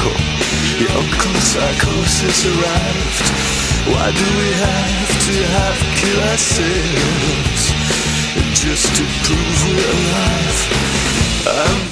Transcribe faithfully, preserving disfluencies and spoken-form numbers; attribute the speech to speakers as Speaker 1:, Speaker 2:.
Speaker 1: uncle. Your uncle psychosis arrived. Why do we have to have kill ourselves just to prove we're alive? I'm